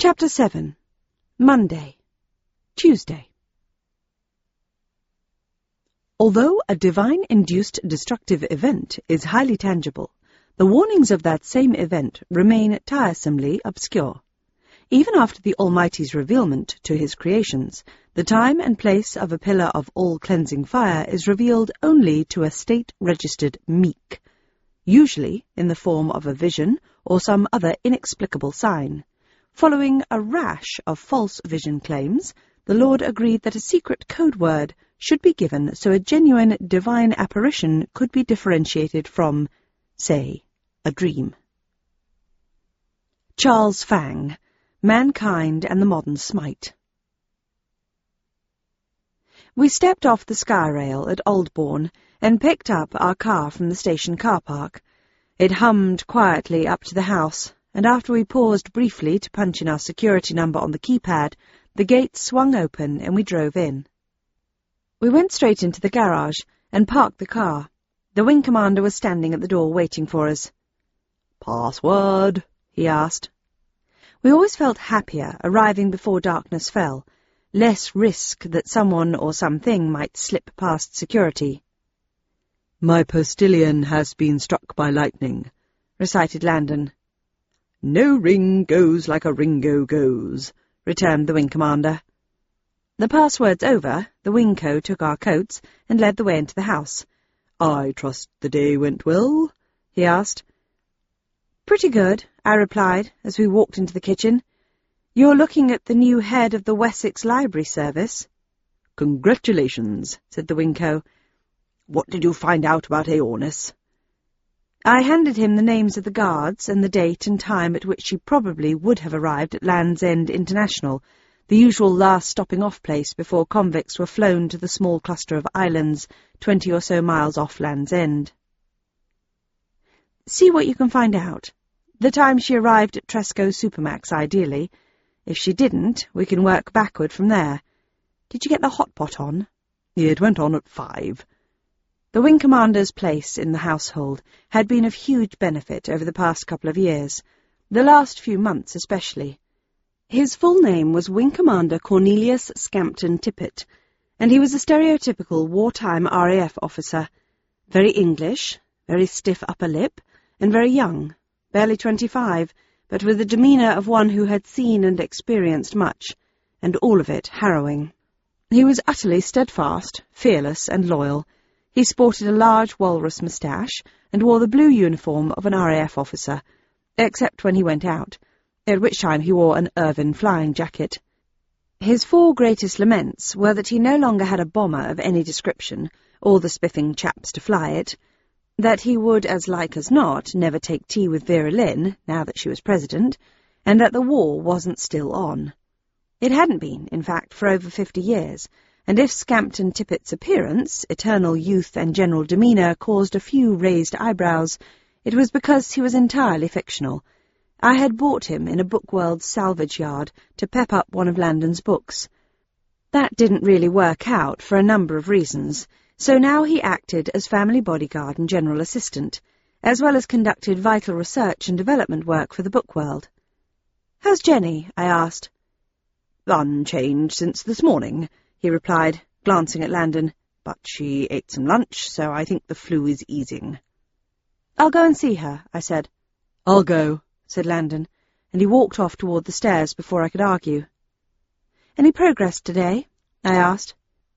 Chapter 7. Monday. Tuesday. Although a divine-induced destructive event is highly tangible, the warnings of that same event remain tiresomely obscure. Even after the Almighty's revealment to his creations, the time and place of a pillar of all-cleansing fire is revealed only to a state-registered meek, usually in the form of a vision or some other inexplicable sign. Following a rash of false vision claims, the Lord agreed that a secret code word should be given so a genuine divine apparition could be differentiated from, say, a dream. Charles Fang, Mankind and the Modern Smite. We stepped off the sky rail at Aldbourne and picked up our car from the station car park. It hummed quietly up to the house, and after we paused briefly to punch in our security number on the keypad, the gates swung open and we drove in. We went straight into the garage and parked the car. The wing commander was standing at the door waiting for us. "Password?" he asked. We always felt happier arriving before darkness fell, less risk that someone or something might slip past security. "My postillion has been struck by lightning," recited Landon. "No ring goes like a Ringo goes," returned the wing commander. The passwords over, the wingco took our coats and led the way into the house. "I trust the day went well?" he asked. "Pretty good," I replied as we walked into the kitchen. "You're looking at the new head of the Wessex Library Service." "Congratulations," said the wingco. "What did you find out about Aeornis?" I handed him the names of the guards and the date and time at which she probably would have arrived at Land's End International, the usual last stopping-off place before convicts were flown to the small cluster of islands 20 or so miles off Land's End. "See what you can find out. The time she arrived at Tresco Supermax, ideally. If she didn't, we can work backward from there. Did you get the hot pot on?" "It went on at 5. The wing commander's place in the household had been of huge benefit over the past couple of years, the last few months especially. His full name was Wing Commander Cornelius Scampton Tippett, and he was a stereotypical wartime RAF officer, very English, very stiff upper lip, and very young, barely 25, but with the demeanour of one who had seen and experienced much, and all of it harrowing. He was utterly steadfast, fearless, and loyal. He sported a large walrus moustache and wore the blue uniform of an RAF officer, except when he went out, at which time he wore an Irvine flying jacket. His 4 greatest laments were that he no longer had a bomber of any description, or the spiffing chaps to fly it, that he would, as like as not, never take tea with Vera Lynn, now that she was president, and that the war wasn't still on. It hadn't been, in fact, for over 50 years, and if Scampton Tippett's appearance, eternal youth and general demeanour caused a few raised eyebrows, it was because he was entirely fictional. I had bought him in a Bookworld's salvage yard to pep up one of Landon's books. That didn't really work out for a number of reasons, so now he acted as family bodyguard and general assistant, as well as conducted vital research and development work for the Bookworld. "How's Jenny?" I asked. "Unchanged since this morning," he replied, glancing at Landon, "but she ate some lunch, so I think the flu is easing." "I'll go and see her," I said. "I'll go," said Landon, and he walked off toward the stairs before I could argue. "Any progress today?" I asked.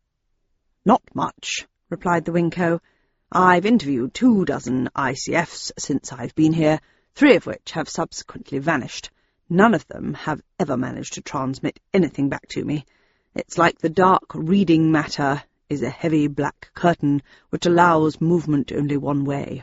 "Not much," replied the wingco. "I've interviewed 24 ICFs since I've been here, 3 of which have subsequently vanished. None of them have ever managed to transmit anything back to me. It's like the dark reading matter is a heavy black curtain which allows movement only one way."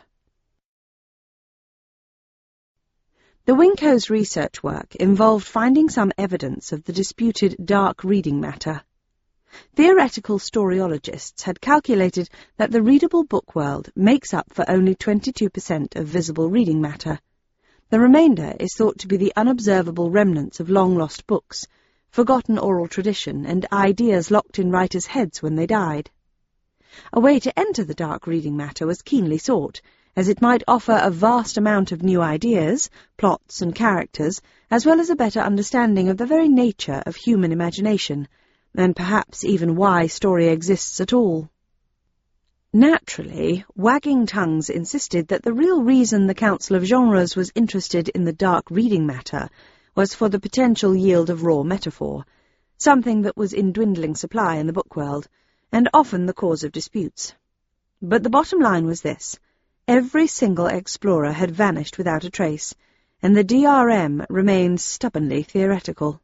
The wingco's research work involved finding some evidence of the disputed dark reading matter. Theoretical storyologists had calculated that the readable book world makes up for only 22% of visible reading matter. The remainder is thought to be the unobservable remnants of long-lost books, forgotten oral tradition, and ideas locked in writers' heads when they died. A way to enter the dark reading matter was keenly sought, as it might offer a vast amount of new ideas, plots and characters, as well as a better understanding of the very nature of human imagination, and perhaps even why story exists at all. Naturally, wagging tongues insisted that the real reason the Council of Genres was interested in the dark reading matter was for the potential yield of raw metaphor, something that was in dwindling supply in the book world, and often the cause of disputes. But the bottom line was this: every single explorer had vanished without a trace, and the DRM remained stubbornly theoretical.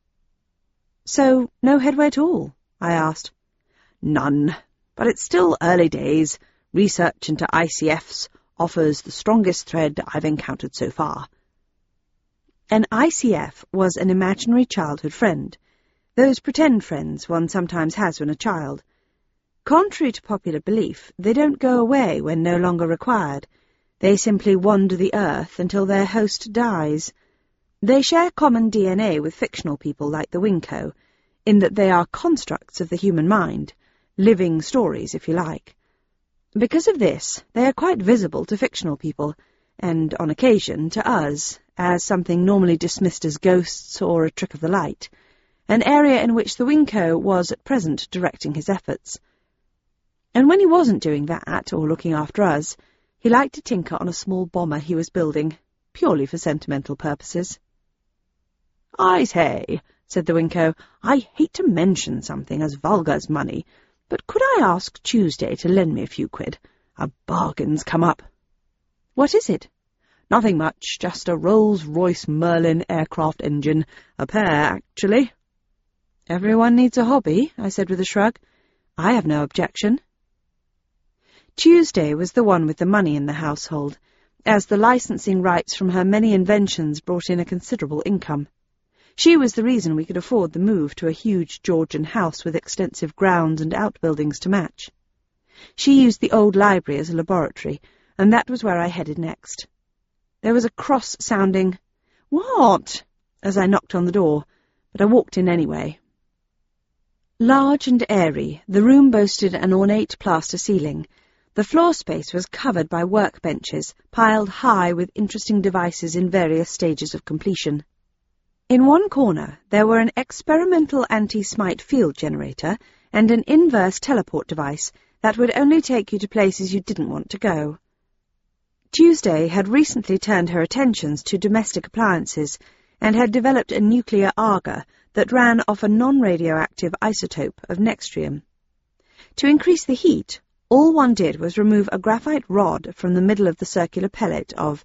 "So, no headway at all?" I asked. "None. But it's still early days. Research into ICFs offers the strongest thread I've encountered so far." An ICF was an imaginary childhood friend, those pretend friends one sometimes has when a child. Contrary to popular belief, they don't go away when no longer required. They simply wander the earth until their host dies. They share common DNA with fictional people like the Winco, in that they are constructs of the human mind, living stories, if you like. Because of this, they are quite visible to fictional people, and, on occasion, to us, as something normally dismissed as ghosts or a trick of the light, an area in which the Winco was at present directing his efforts. And when he wasn't doing that, or looking after us, he liked to tinker on a small bomber he was building, purely for sentimental purposes. "I say," said the Winco, "I hate to mention something as vulgar as money, but could I ask Tuesday to lend me a few quid? A bargain's come up." "What is it?" "Nothing much, just a Rolls-Royce Merlin aircraft engine. A pair, actually." "Everyone needs a hobby," I said with a shrug. "I have no objection." Tuesday was the one with the money in the household, as the licensing rights from her many inventions brought in a considerable income. She was the reason we could afford the move to a huge Georgian house with extensive grounds and outbuildings to match. She used the old library as a laboratory, and that was where I headed next. There was a cross-sounding "What?" as I knocked on the door, but I walked in anyway. Large and airy, the room boasted an ornate plaster ceiling. The floor space was covered by workbenches, piled high with interesting devices in various stages of completion. In one corner there were an experimental anti-smite field generator and an inverse teleport device that would only take you to places you didn't want to go. Tuesday had recently turned her attentions to domestic appliances and had developed a nuclear Aga that ran off a non-radioactive isotope of Nextrium. To increase the heat, all one did was remove a graphite rod from the middle of the circular pellet of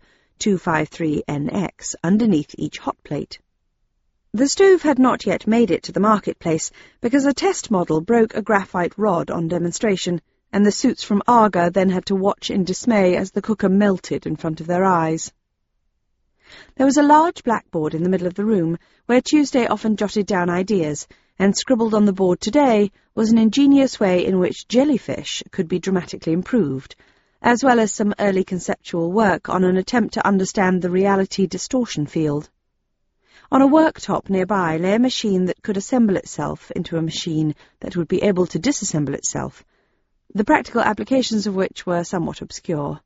253NX underneath each hot plate. The stove had not yet made it to the marketplace because a test model broke a graphite rod on demonstration, and the suits from Aga then had to watch in dismay as the cooker melted in front of their eyes. There was a large blackboard in the middle of the room where Tuesday often jotted down ideas, and scribbled on the board today was an ingenious way in which jellyfish could be dramatically improved, as well as some early conceptual work on an attempt to understand the reality distortion field. On a worktop nearby lay a machine that could assemble itself into a machine that would be able to disassemble itself, the practical applications of which were somewhat obscure.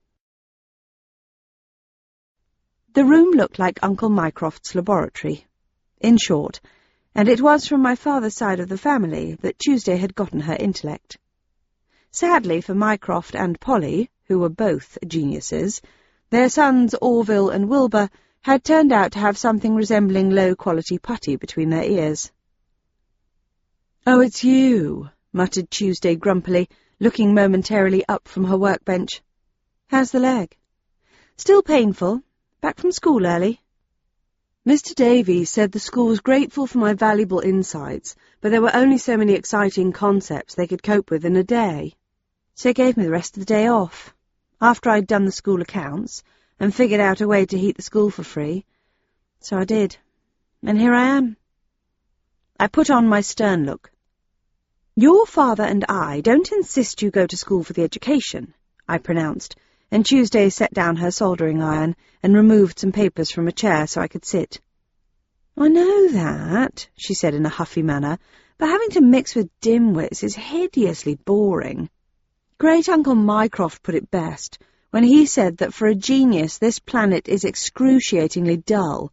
The room looked like Uncle Mycroft's laboratory, in short, and it was from my father's side of the family that Tuesday had gotten her intellect. Sadly for Mycroft and Polly, who were both geniuses, their sons Orville and Wilbur had turned out to have something resembling low-quality putty between their ears. "Oh, it's you," muttered Tuesday grumpily, looking momentarily up from her workbench. "How's the leg?" "Still painful. Back from school early?" "Mr. Davies said the school was grateful for my valuable insights, but there were only so many exciting concepts they could cope with in a day. So he gave me the rest of the day off, after I'd done the school accounts and figured out a way to heat the school for free. So I did, and here I am." I put on my stern look. "Your father and I don't insist you go to school for the education," I pronounced, and Tuesday set down her soldering iron and removed some papers from a chair so I could sit. "I know that," she said in a huffy manner, "but having to mix with dimwits is hideously boring. Great-uncle Mycroft put it best when he said that for a genius this planet is excruciatingly dull,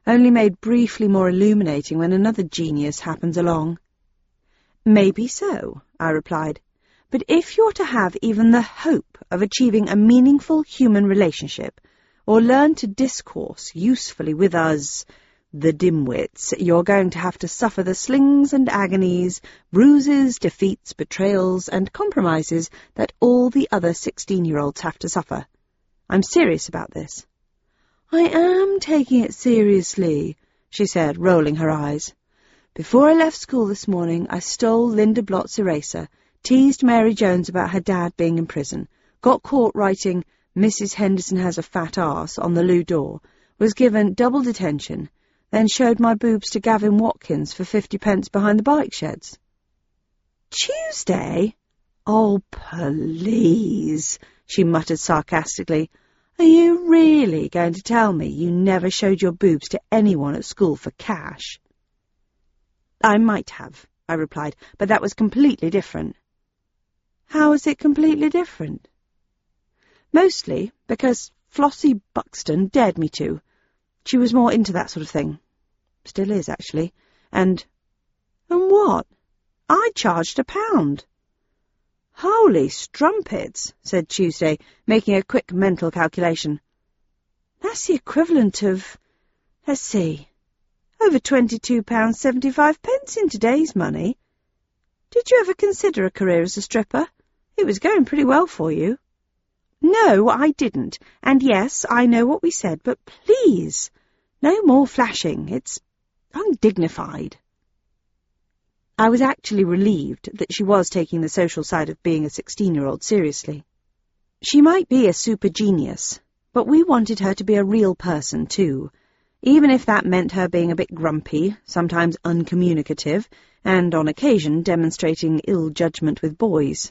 only made briefly more illuminating when another genius happens along. Maybe so, I replied, but if you're to have even the hope of achieving a meaningful human relationship, or learn to discourse usefully with us, the dimwits, you're going to have to suffer the slings and agonies, bruises, defeats, betrayals, and compromises that all the other 16-year-olds have to suffer. I'm serious about this. I am taking it seriously, she said, rolling her eyes. Before I left school this morning, I stole Linda Blott's eraser, teased Mary Jones about her dad being in prison, got caught writing Mrs. Henderson has a fat arse on the loo door, was given double detention, then showed my boobs to Gavin Watkins for 50p behind the bike sheds. Tuesday? Oh, please, she muttered sarcastically. Are you really going to tell me you never showed your boobs to anyone at school for cash? I might have, I replied, but that was completely different. How is it completely different? Mostly because Flossie Buxton dared me to. She was more into that sort of thing. Still is, actually. And what? I charged £1. Holy strumpets, said Tuesday, making a quick mental calculation. That's the equivalent of, let's see, over £22.75 in today's money. Did you ever consider a career as a stripper? It was going pretty well for you. No, I didn't. And yes, I know what we said, but please, no more flashing. It's undignified. I was actually relieved that she was taking the social side of being a 16-year-old seriously. She might be a super genius, but we wanted her to be a real person too, even if that meant her being a bit grumpy, sometimes uncommunicative, and on occasion demonstrating ill judgment with boys.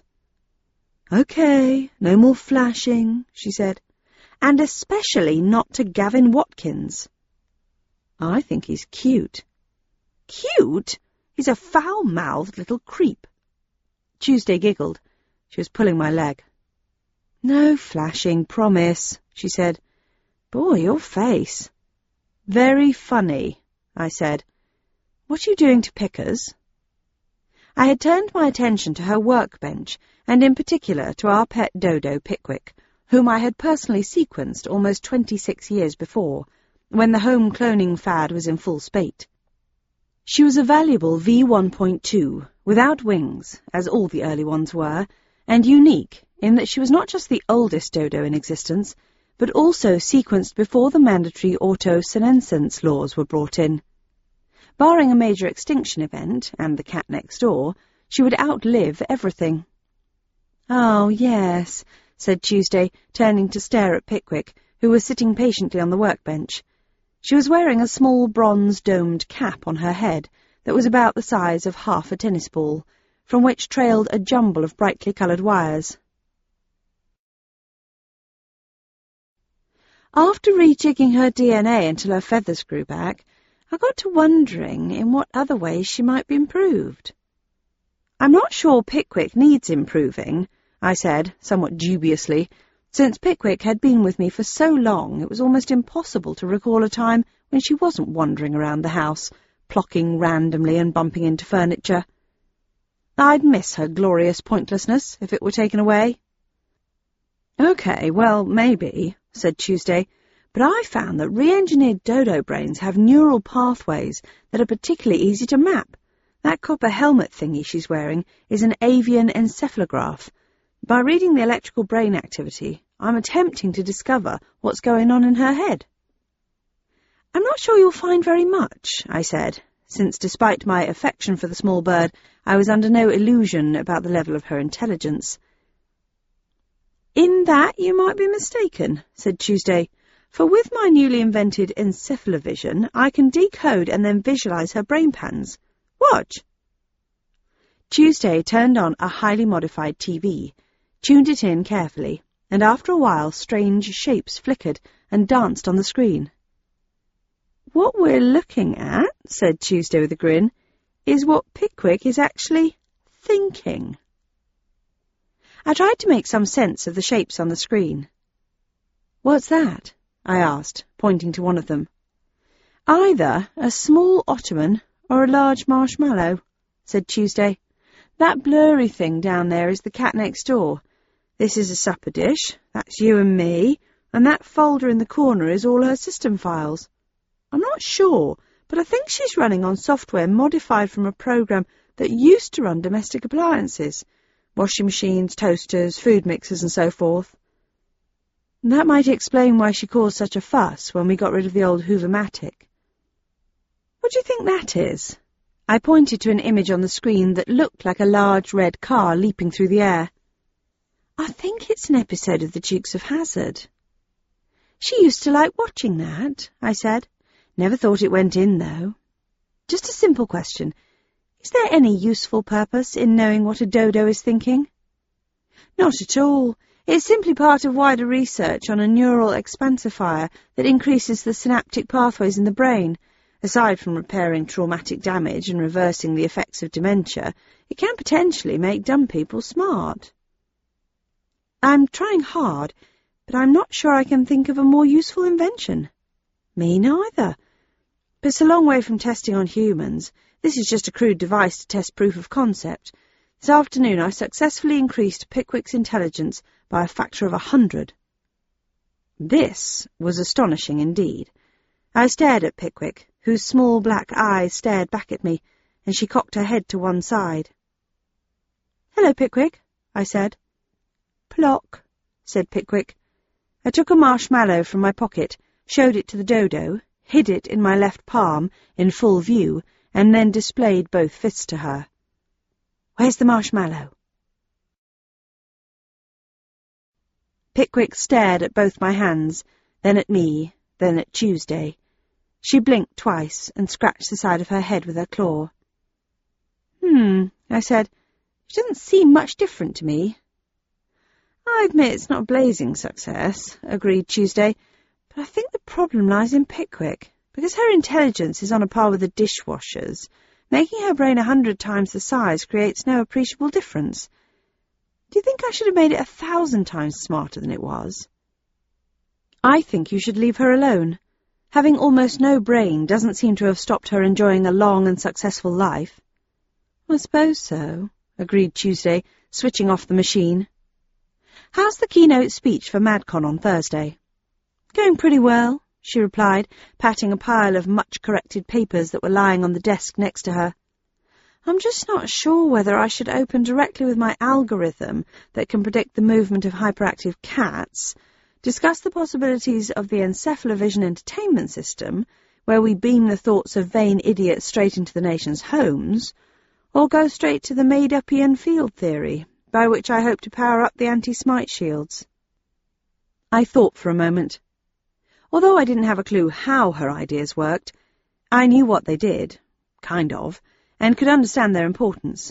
Okay, no more flashing, she said, and especially not to Gavin Watkins. I think he's cute. Cute? He's a foul-mouthed little creep. Tuesday giggled. She was pulling my leg. No flashing, promise, she said. Boy, your face. Very funny, I said. What are you doing to Pickers? I had turned my attention to her workbench, and in particular to our pet dodo Pickwick, whom I had personally sequenced almost 26 years before, when the home cloning fad was in full spate. She was a valuable V1.2, without wings, as all the early ones were, and unique in that she was not just the oldest dodo in existence, but also sequenced before the mandatory auto-senescence laws were brought in. Barring a major extinction event, and the cat next door, she would outlive everything. Oh, yes, said Tuesday, turning to stare at Pickwick, who was sitting patiently on the workbench. She was wearing a small bronze-domed cap on her head that was about the size of half a tennis ball, from which trailed a jumble of brightly coloured wires. After rejigging her DNA until her feathers grew back, I got to wondering in what other ways she might be improved. I'm not sure Pickwick needs improving, I said, somewhat dubiously, since Pickwick had been with me for so long it was almost impossible to recall a time when she wasn't wandering around the house, plocking randomly and bumping into furniture. I'd miss her glorious pointlessness if it were taken away. Okay, well, maybe, said Tuesday, but I found that re-engineered dodo brains have neural pathways that are particularly easy to map. That copper helmet thingy she's wearing is an avian encephalograph. By reading the electrical brain activity, I'm attempting to discover what's going on in her head. I'm not sure you'll find very much, I said, since despite my affection for the small bird, I was under no illusion about the level of her intelligence. In that you might be mistaken, said Tuesday, for with my newly invented encephalovision, I can decode and then visualize her brain patterns. Watch. Tuesday turned on a highly modified TV, tuned it in carefully, and after a while strange shapes flickered and danced on the screen. What we're looking at, said Tuesday with a grin, is what Pickwick is actually thinking. I tried to make some sense of the shapes on the screen. What's that? I asked, pointing to one of them. Either a small ottoman or a large marshmallow, said Tuesday. That blurry thing down there is the cat next door. This is a supper dish, that's you and me, and that folder in the corner is all her system files. I'm not sure, but I think she's running on software modified from a program that used to run domestic appliances, washing machines, toasters, food mixers and so forth. That might explain why she caused such a fuss when we got rid of the old Hoover-matic. What do you think that is? I pointed to an image on the screen that looked like a large red car leaping through the air. I think it's an episode of the Dukes of Hazzard. She used to like watching that, I said. Never thought it went in, though. Just a simple question. Is there any useful purpose in knowing what a dodo is thinking? Not at all. It's simply part of wider research on a neural expansifier that increases the synaptic pathways in the brain. Aside from repairing traumatic damage and reversing the effects of dementia, it can potentially make dumb people smart. I'm trying hard, but I'm not sure I can think of a more useful invention. Me neither. But it's a long way from testing on humans. This is just a crude device to test proof of concept. This afternoon I successfully increased Pickwick's intelligence by a factor of 100. This was astonishing indeed. I stared at Pickwick, whose small black eyes stared back at me, and she cocked her head to one side. "Hello, Pickwick," I said. "Plock," said Pickwick. I took a marshmallow from my pocket, showed it to the dodo, hid it in my left palm in full view, and then displayed both fists to her. "Where's the marshmallow?" Pickwick stared at both my hands, then at me, then at Tuesday. She blinked twice and scratched the side of her head with her claw. I said. She doesn't seem much different to me. I admit it's not a blazing success, agreed Tuesday, but I think the problem lies in Pickwick, because her intelligence is on a par with the dishwasher's. Making her brain 100 times the size creates no appreciable difference. Do you think I should have made it 1,000 times smarter than it was? I think you should leave her alone. Having almost no brain doesn't seem to have stopped her enjoying a long and successful life. I suppose so, agreed Tuesday, switching off the machine. How's the keynote speech for MadCon on Thursday? Going pretty well, she replied, patting a pile of much-corrected papers that were lying on the desk next to her. I'm just not sure whether I should open directly with my algorithm that can predict the movement of hyperactive cats, discuss the possibilities of the Encephalovision entertainment system, where we beam the thoughts of vain idiots straight into the nation's homes, or go straight to the made-up-ian field theory, by which I hope to power up the anti-smite shields. I thought for a moment. Although I didn't have a clue how her ideas worked, I knew what they did, kind of, and could understand their importance.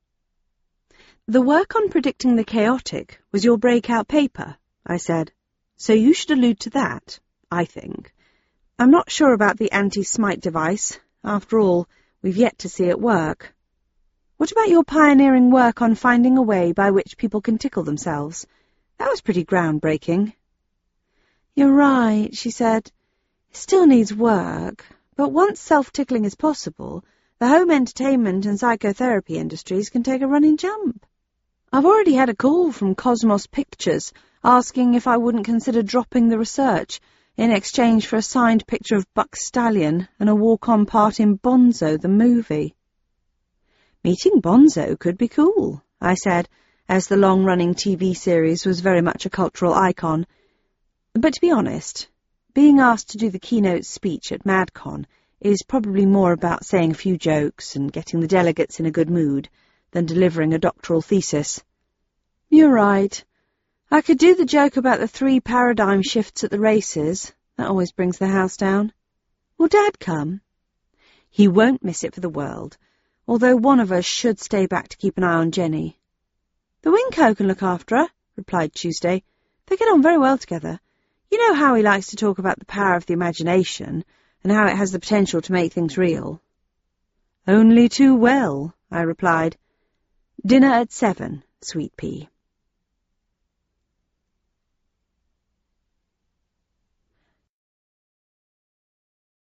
The work on predicting the chaotic was your breakout paper, I said, so you should allude to that, I think. I'm not sure about the anti-smite device. After all, we've yet to see it work. What about your pioneering work on finding a way by which people can tickle themselves? That was pretty groundbreaking. You're right, she said. It still needs work, but once self-tickling is possible, the home entertainment and psychotherapy industries can take a running jump. I've already had a call from Cosmos Pictures asking if I wouldn't consider dropping the research in exchange for a signed picture of Buck Stallion and a walk-on part in Bonzo, the movie. Meeting Bonzo could be cool, I said, as the long-running TV series was very much a cultural icon. But to be honest, being asked to do the keynote speech at MadCon is probably more about saying a few jokes and getting the delegates in a good mood than delivering a doctoral thesis. You're right. I could do the joke about the 3 paradigm shifts at the races. That always brings the house down. Will Dad come? He won't miss it for the world, although one of us should stay back to keep an eye on Jenny. The Winco can look after her, replied Tuesday. They get on very well together. You know how he likes to talk about the power of the imagination and how it has the potential to make things real. Only too well, I replied. Dinner at 7, sweet pea.